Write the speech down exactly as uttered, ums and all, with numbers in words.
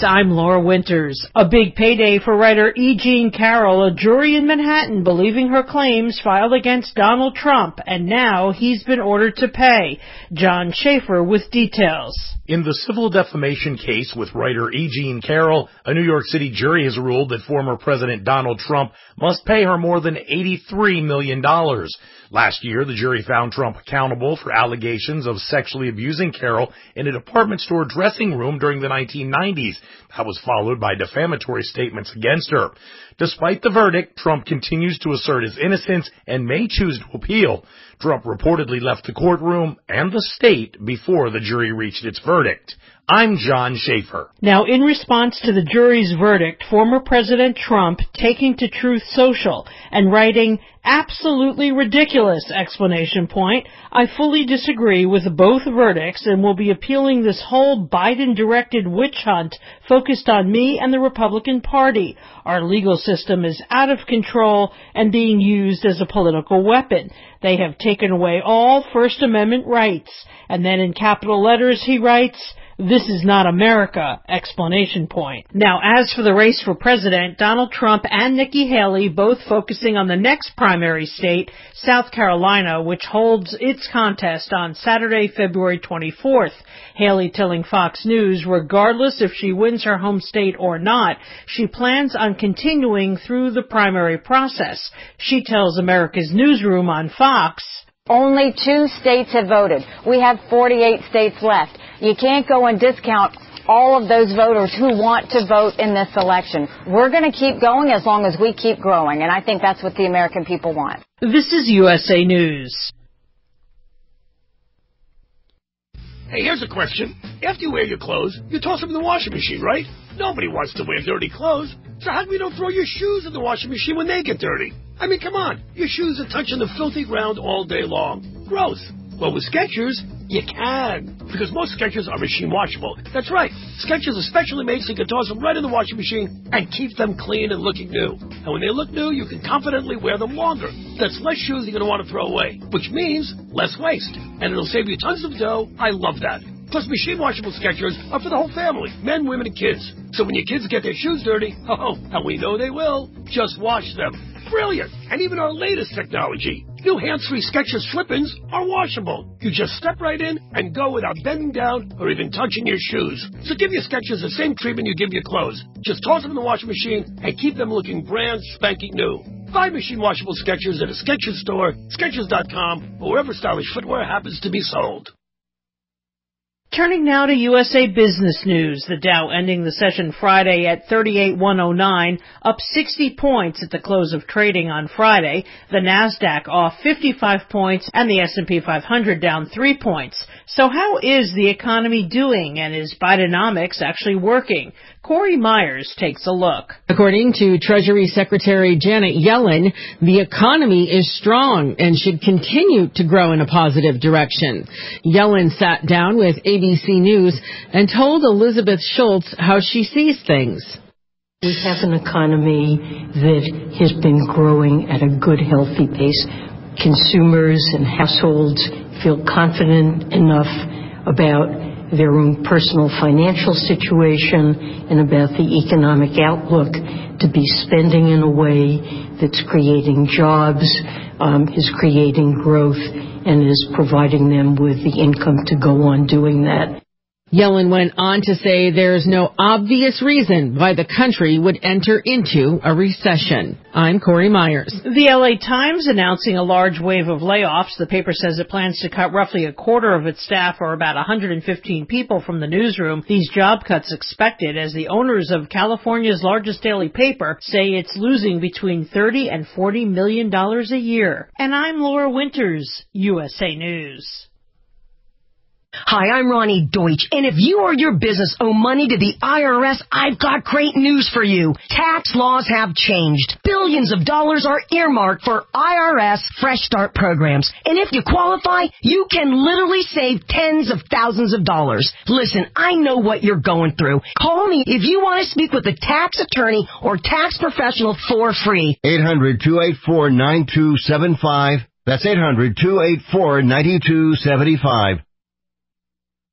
News, I'm Laura Winters. A big payday for writer E. Jean Carroll, a jury in Manhattan believing her claims filed against Donald Trump, and now he's been ordered to pay. John Schaefer with details. In the civil defamation case with writer E. Jean Carroll, a New York City jury has ruled that former President Donald Trump must pay her more than eighty-three million dollars. Last year, the jury found Trump accountable for allegations of sexually abusing Carroll in a department store dressing room during the nineteen nineties. That was followed by defamatory statements against her. Despite the verdict, Trump continues to assert his innocence and may choose to appeal. Trump reportedly left the courtroom and the state before the jury reached its verdict. I'm John Schaefer. Now, in response to the jury's verdict, former President Trump taking to Truth Social and writing, "Absolutely ridiculous!" exclamation point. I fully disagree with both verdicts and will be appealing this whole Biden-directed witch hunt focused on me and the Republican Party. Our legal system is out of control and being used as a political weapon. They have taken away all First Amendment rights. And then in capital letters he writes, "This is not America!" Explanation point. Now, as for the race for president, Donald Trump and Nikki Haley both focusing on the next primary state, South Carolina, which holds its contest on Saturday, February twenty-fourth. Haley telling Fox News, regardless if she wins her home state or not, she plans on continuing through the primary process. She tells America's Newsroom on Fox, "Only two states have voted. We have forty-eight states left. You can't go and discount all of those voters who want to vote in this election. We're going to keep going as long as we keep growing, and I think that's what the American people want." This is U S A News. Hey, here's a question. After you wear your clothes, you toss them in the washing machine, right? Nobody wants to wear dirty clothes. So how come you don't throw your shoes in the washing machine when they get dirty? I mean, come on. Your shoes are touching the filthy ground all day long. Gross. Well, with Skechers, you can. Because most Skechers are machine washable. That's right. Skechers are specially made so you can toss them right in the washing machine and keep them clean and looking new. And when they look new, you can confidently wear them longer. That's less shoes you're going to want to throw away, which means less waste. And it'll save you tons of dough. I love that. Plus, machine washable Skechers are for the whole family, men, women, and kids. So when your kids get their shoes dirty, oh, and we know they will, just wash them. Brilliant. And even our latest technology, new hands-free Skechers slip-ins are washable. You just step right in and go without bending down or even touching your shoes. So give your Skechers the same treatment you give your clothes. Just toss them in the washing machine and keep them looking brand spanking new. Buy machine washable Skechers at a Skechers store, Skechers dot com, or wherever stylish footwear happens to be sold. Turning now to U S A Business News, the Dow ending the session Friday at thirty-eight thousand one hundred nine, up sixty points at the close of trading on Friday. The NASDAQ off fifty-five points and the S and P five hundred down three points. So how is the economy doing, and is Bidenomics actually working? Corey Myers takes a look. According to Treasury Secretary Janet Yellen, the economy is strong and should continue to grow in a positive direction. Yellen sat down with A B C News and told Elizabeth Schultz how she sees things. We have an economy that has been growing at a good, healthy pace. Consumers and households feel confident enough about their own personal financial situation and about the economic outlook to be spending in a way that's creating jobs, um, is creating growth, and is providing them with the income to go on doing that. Yellen went on to say there's no obvious reason why the country would enter into a recession. I'm Corey Myers. The L A Times announcing a large wave of layoffs. The paper says it plans to cut roughly a quarter of its staff, or about one hundred fifteen people, from the newsroom. These job cuts expected as the owners of California's largest daily paper say it's losing between thirty and forty million dollars a year. And I'm Laura Winters, U S A News. Hi, I'm Ronnie Deutsch, and if you or your business owe money to the I R S, I've got great news for you. Tax laws have changed. Billions of dollars are earmarked for I R S Fresh Start programs, and if you qualify, you can literally save tens of thousands of dollars. Listen, I know what you're going through. Call me if you want to speak with a tax attorney or tax professional for free. eight hundred, two eight four, nine two seven five. That's eight hundred, two eight four, nine two seven five.